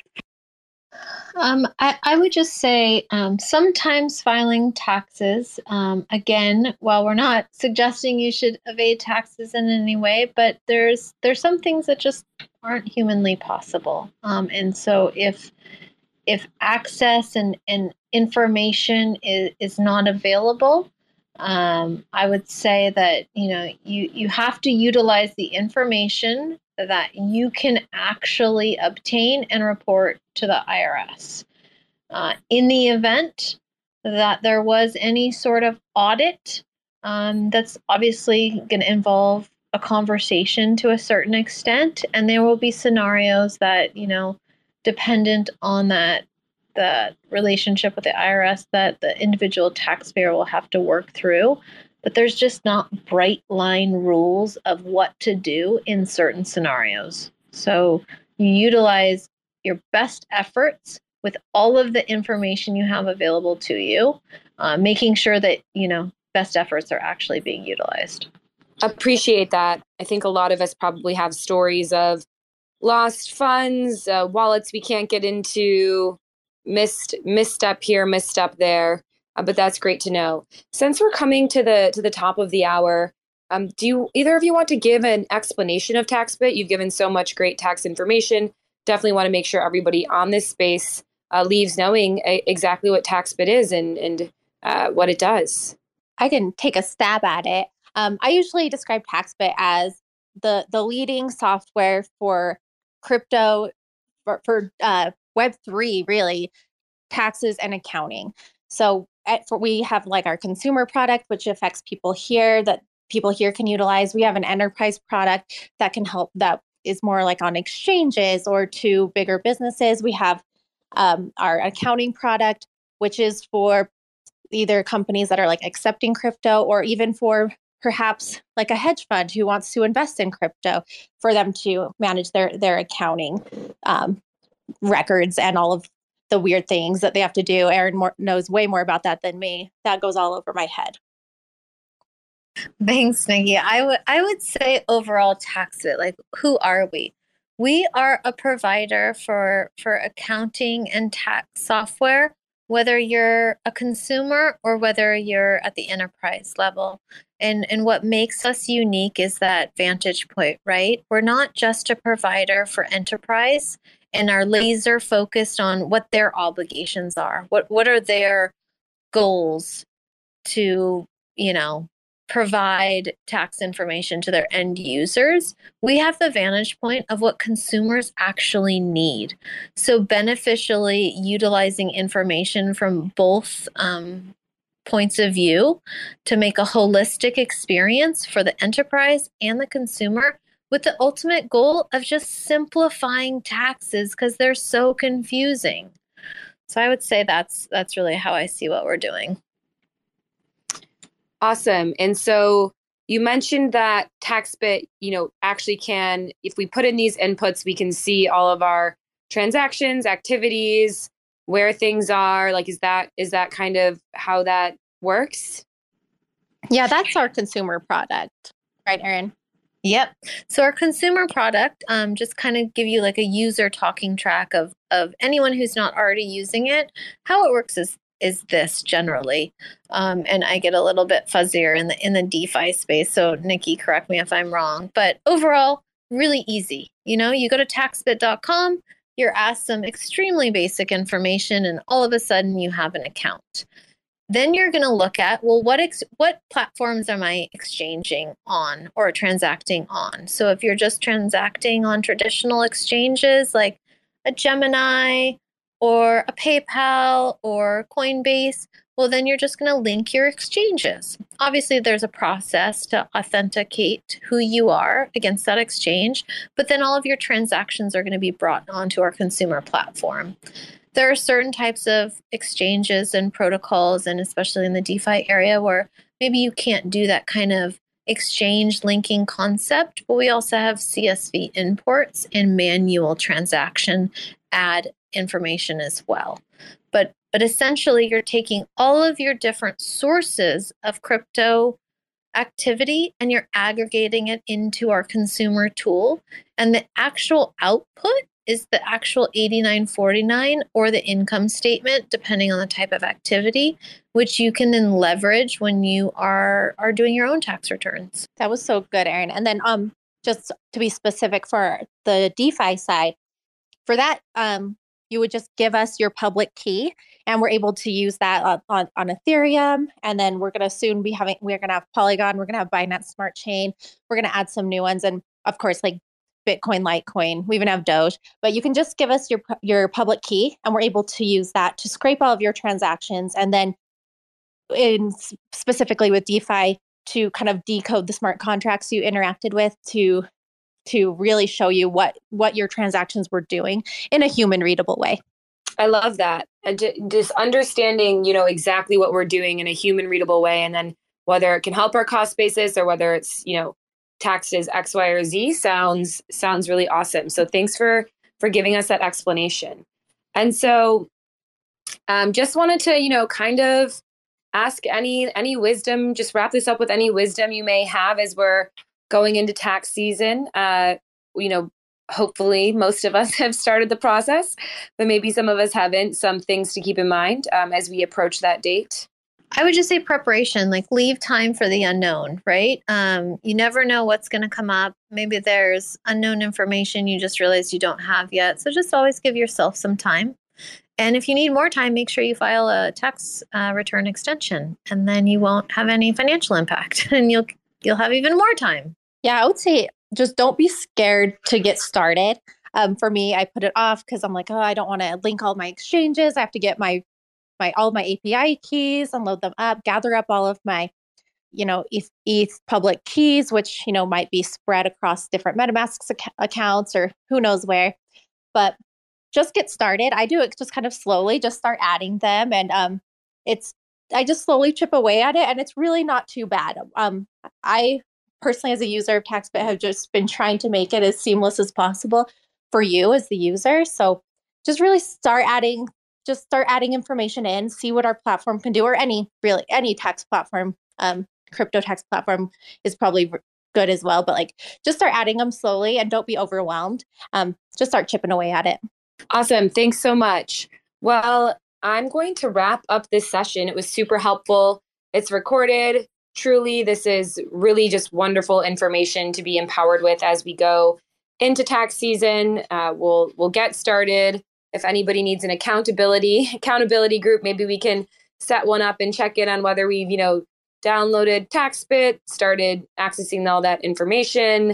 I would just say sometimes filing taxes, again, while we're not suggesting you should evade taxes in any way, but there's some things that just aren't humanly possible. And so if access and information is not available, I would say that you have to utilize the information that you can actually obtain and report to the IRS. In the event that there was any sort of audit, that's obviously going to involve a conversation to a certain extent, and there will be scenarios that, dependent on the relationship with the IRS, that the individual taxpayer will have to work through. But there's just not bright line rules of what to do in certain scenarios. So you utilize your best efforts with all of the information you have available to you, making sure that, best efforts are actually being utilized. Appreciate that. I think a lot of us probably have stories of lost funds, wallets we can't get into, misstep here, misstep there. But that's great to know. Since we're coming to the top of the hour, do either of you want to give an explanation of TaxBit? You've given so much great tax information. Definitely want to make sure everybody on this space leaves knowing exactly what TaxBit is and what it does. I can take a stab at it. I usually describe TaxBit as the leading software for crypto, for Web3, really, taxes and accounting. So we have like our consumer product, which affects people here, that people here can utilize. We have an enterprise product that can help, that is more like on exchanges or to bigger businesses. We have our accounting product, which is for either companies that are like accepting crypto, or even for perhaps like a hedge fund who wants to invest in crypto, for them to manage their accounting records and all of the weird things that they have to do. Erin knows way more about that than me. That goes all over my head. Thanks, Nikki. I would say overall TaxBit, like, who are we? We are a provider for accounting and tax software, whether you're a consumer or whether you're at the enterprise level. And what makes us unique is that vantage point, right? We're not just a provider for enterprise and are laser focused on what their obligations are. What are their goals to, provide tax information to their end users? We have the vantage point of what consumers actually need. So beneficially utilizing information from both points of view to make a holistic experience for the enterprise and the consumer, with the ultimate goal of just simplifying taxes because they're so confusing. So I would say that's really how I see what we're doing. Awesome. And so you mentioned that TaxBit, actually can, if we put in these inputs, we can see all of our transactions, activities, where things are. Like, is that kind of how that works? Yeah, that's our consumer product, right, Erin? Yep. So our consumer product, just kind of give you like a user talking track of anyone who's not already using it. How it works is this generally, and I get a little bit fuzzier in the DeFi space. So Nikki, correct me if I'm wrong, but overall, really easy. You go to taxbit.com, you're asked some extremely basic information, and all of a sudden you have an account. Then you're going to look at, well, what platforms am I exchanging on or transacting on? So if you're just transacting on traditional exchanges like a Gemini or a PayPal or Coinbase, well, then you're just going to link your exchanges. Obviously, there's a process to authenticate who you are against that exchange, but then all of your transactions are going to be brought onto our consumer platform. There are certain types of exchanges and protocols, and especially in the DeFi area, where maybe you can't do that kind of exchange linking concept, but we also have CSV imports and manual transaction add information as well. But essentially, you're taking all of your different sources of crypto activity and you're aggregating it into our consumer tool, and the actual output is the actual 8949 or the income statement, depending on the type of activity, which you can then leverage when you are doing your own tax returns. That was so good, Erin. And then just to be specific for the DeFi side, for that, you would just give us your public key, and we're able to use that on Ethereum. And then we're going to have Polygon, we're going to have Binance Smart Chain, we're going to add some new ones, and of course, like Bitcoin, Litecoin, we even have Doge. But you can just give us your public key, and we're able to use that to scrape all of your transactions, and then specifically with DeFi to kind of decode the smart contracts you interacted with to really show you what your transactions were doing in a human readable way. I love that. And just understanding, exactly what we're doing in a human readable way, and then whether it can help our cost basis or whether it's, taxed as X, Y, or Z sounds really awesome. So thanks for giving us that explanation. And so just wanted to, kind of ask any wisdom, just wrap this up with any wisdom you may have as we're going into tax season. Hopefully most of us have started the process, but maybe some of us haven't. Some things to keep in mind as we approach that date. I would just say preparation, like leave time for the unknown, right? You never know what's going to come up. Maybe there's unknown information you just realized you don't have yet. So just always give yourself some time. And if you need more time, make sure you file a tax return extension, and then you won't have any financial impact, and you'll have even more time. Yeah, I would say just don't be scared to get started. For me, I put it off because I'm like, I don't want to link all my exchanges. I have to get all of my API keys and load them up, gather up all of my, ETH public keys, which, might be spread across different MetaMask accounts or who knows where. But just get started. I do it just kind of slowly, just start adding them. And I just slowly chip away at it, and it's really not too bad. I personally, as a user of TaxBit, have just been trying to make it as seamless as possible for you as the user. So just really start adding information in, see what our platform can do, or any tax platform. Crypto tax platform is probably good as well, but just start adding them slowly and don't be overwhelmed. Just start chipping away at it. Awesome. Thanks so much. Well, I'm going to wrap up this session. It was super helpful. It's recorded. Truly, this is really just wonderful information to be empowered with as we go into tax season. We'll get started. If anybody needs an accountability group, maybe we can set one up and check in on whether we've, downloaded TaxBit, started accessing all that information,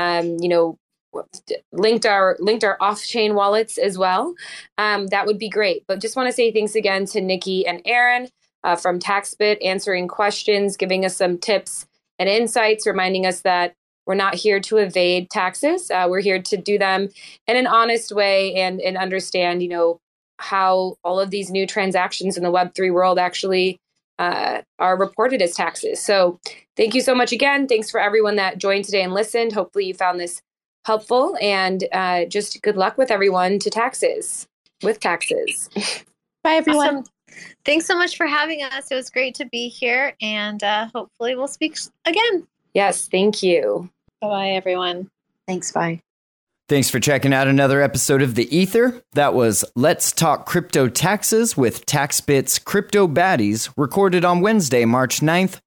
linked our off-chain wallets as well. That would be great. But just want to say thanks again to Nikki and Erin from TaxBit, answering questions, giving us some tips and insights, reminding us that we're not here to evade taxes. We're here to do them in an honest way and understand, how all of these new transactions in the Web3 world actually are reported as taxes. So thank you so much again. Thanks for everyone that joined today and listened. Hopefully you found this helpful, and just good luck with everyone with taxes. Bye, everyone. Awesome. Thanks so much for having us. It was great to be here, and hopefully we'll speak again. Yes, thank you. Bye-bye, everyone. Thanks, bye. Thanks for checking out another episode of The Ether. That was Let's Talk Crypto Taxes with TaxBit's Crypto Baddies, recorded on Wednesday, March 9th,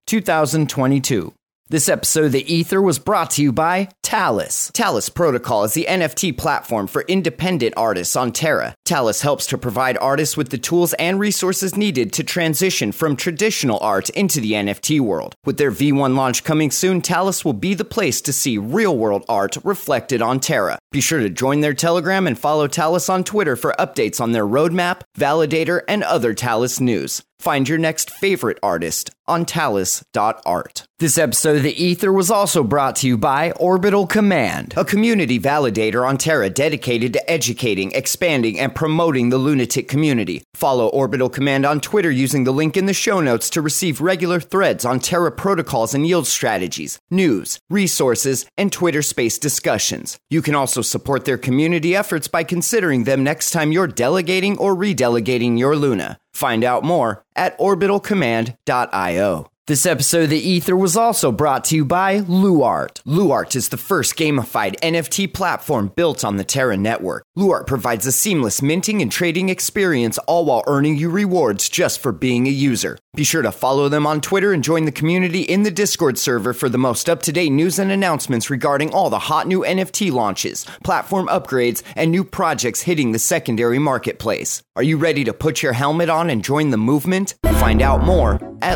2022. This episode of The Ether was brought to you by Talis. Talis Protocol is the NFT platform for independent artists on Terra. Talis helps to provide artists with the tools and resources needed to transition from traditional art into the NFT world. With their V1 launch coming soon, Talis will be the place to see real-world art reflected on Terra. Be sure to join their Telegram and follow Talis on Twitter for updates on their roadmap, validator, and other Talis news. Find your next favorite artist on talis.art. This episode of The Ether was also brought to you by Orbital Command, a community validator on Terra dedicated to educating, expanding, and promoting the lunatic community. Follow Orbital Command on Twitter using the link in the show notes to receive regular threads on Terra protocols and yield strategies, news, resources, and Twitter space discussions. You can also support their community efforts by considering them next time you're delegating or redelegating your Luna. Find out more at orbitalcommand.io. This episode of The Ether was also brought to you by Luart. Luart is the first gamified NFT platform built on the Terra network. Luart provides a seamless minting and trading experience, all while earning you rewards just for being a user. Be sure to follow them on Twitter and join the community in the Discord server for the most up-to-date news and announcements regarding all the hot new NFT launches, platform upgrades, and new projects hitting the secondary marketplace. Are you ready to put your helmet on and join the movement? Find out more at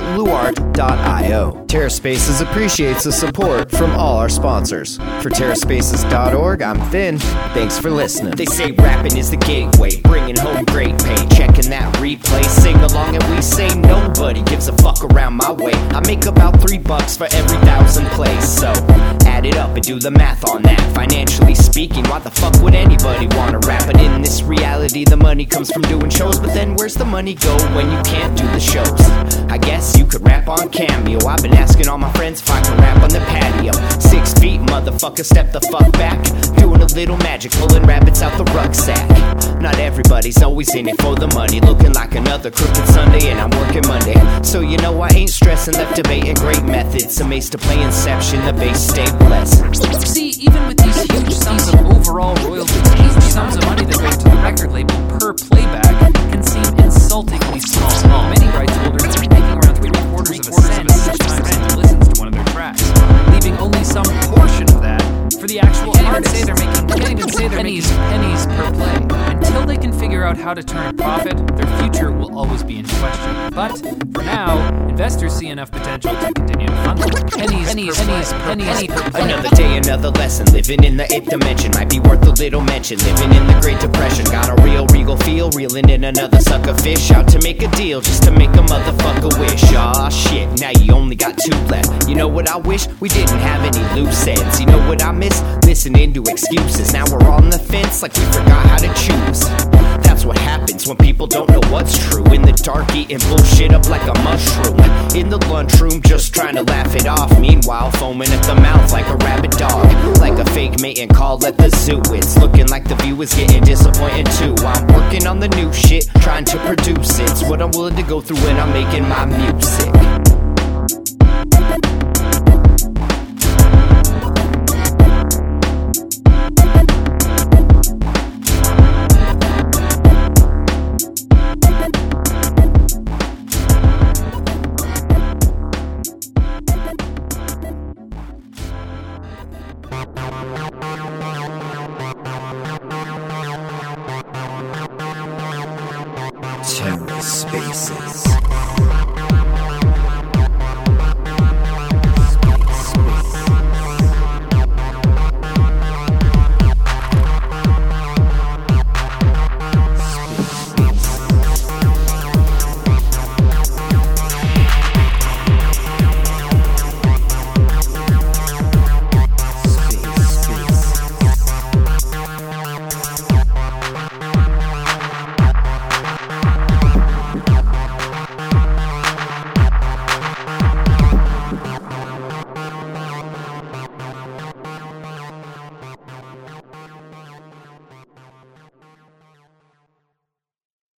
luart.io. TerraSpaces appreciates the support from all our sponsors. For TerraSpaces.org, I'm Finn. Thanks for listening. They say rapping is the gateway, bringing home great pay. Checking that replay, sing along and we say nobody gives a fuck around my way. I make about $3 for every 1,000 plays, so add it up and do the math on that. Financially speaking, why the fuck would anybody wanna rap? But in this reality, the money comes from doing shows. But then where's the money go when you can't do the shows? I guess you could rap on Cameo. I've been asking all my friends if I can rap on the patio. 6 feet, motherfucker, step the fuck back. Doing a little magic, pulling rabbits out the rucksack. Not everybody's always in it for the money. Looking like another crooked Sunday and I'm working Monday. So you know I ain't stressing, left debating great methods. Amazed to play Inception, the base stay blessed. See, even with these huge sums of overall royalties, huge sums of money that go to the record label per playback can seem insultingly small. Many rights holders are making around 3/4 of a cent each time someone listens to one of their tracks, leaving only some portion of that for the actual artist. Can't even say they're making pennies per play. Until they can figure out how to turn a profit, their future will always be in question. But for now, investors see enough potential to continue to fund them. Pennies per play. Another day, another lesson. Living in the 8th dimension might be worth a little mention. Living in the Great Depression, got a real regal feel. Reeling in another sucker fish out to make a deal, just to make a motherfucker wish. Aw shit, now you only got 2 left. You know what I wish? We didn't have any loose ends. You know what I miss? Listening to excuses. Now we're on the fence like we forgot how to choose. That's what happens when people don't know what's true. In the dark, eating bullshit up like a mushroom. In the lunchroom, just trying to laugh it off. Meanwhile, foaming at the mouth like a rabid dog. Like a fake mating call at the zoo. It's looking like the view is getting disappointed too. I'm working on the new shit, trying to produce it. It's what I'm willing to go through when I'm making my music. TerraSpaces.